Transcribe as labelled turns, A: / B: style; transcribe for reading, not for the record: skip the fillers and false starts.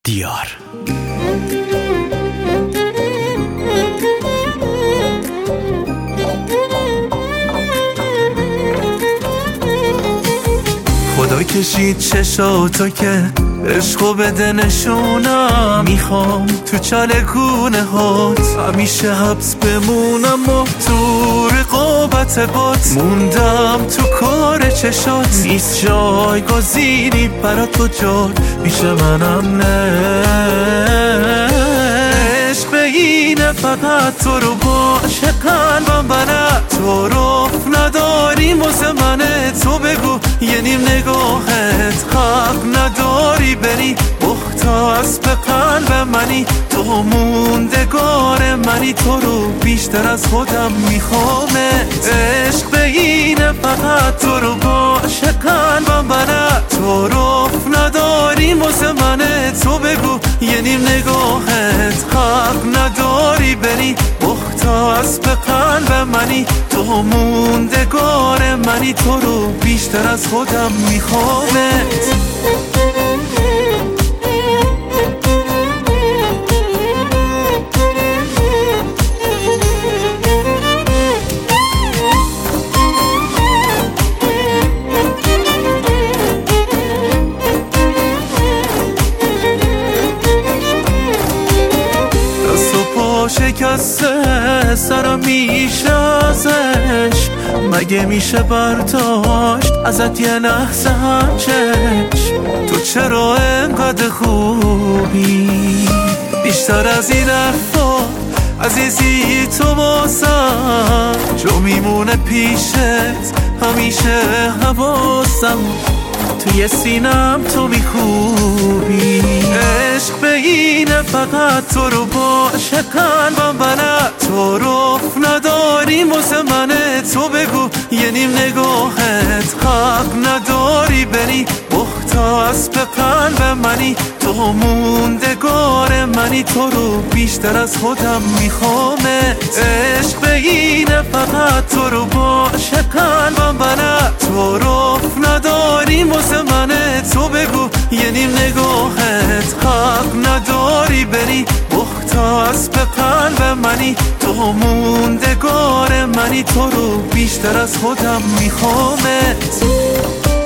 A: دیار. خدا کشید چشاتو که عشقو بده نشونم، میخوام تو چالکونه هات همیشه حبس بمونم و تو رقابت بات موندم تو کار چشات، نیست جایگزینی برات تو جات پیش منم نه. عشق اینه فقط تو رو باشه قلبم بلد، تو رفت نداری واسه منه، تو بگو یه نیم نگاهت حق نداری بری، مختص به قلب منی، تو موندگار منی، تو رو بیشتر از خودم میخوامت. عشق به اینه فقط تو رو باشه قلبم بلد، تو رفت نداری واسه منه، تو بگو یه نیم نگاهت حق نداری بری، مختص به قلب منی، تو موندگار منی، تو رو بیشتر از خودم میخوامت. شکسته سرم میشه ازش، مگه میشه برداشت ازت یه لحظه هم چشم؟ تو چرا انقدر خوبی بیشتر از این حرفا عزیزی، تو واسم جو میمونه پیشت همیشه حواسم، توی سینم تو میخوبی. عشق به اینه فقط تو رو باشه قلبم بلد، تو رفت نداری واسه منه، تو بگو یه نیم نگاهت حق نداری بری، مختص به قلب منی، تو موندگار منی، تو رو بیشتر از خودم میخوامت. عشق به اینه فقط تو رو باشه قلبم بلد، تو رفت نداری واسه منه، تو بگو یه نیم نگاهت حق نداری بری، مختص به قلب منی، تو موندگار منی، تو رو بیشتر از خودم میخوامت.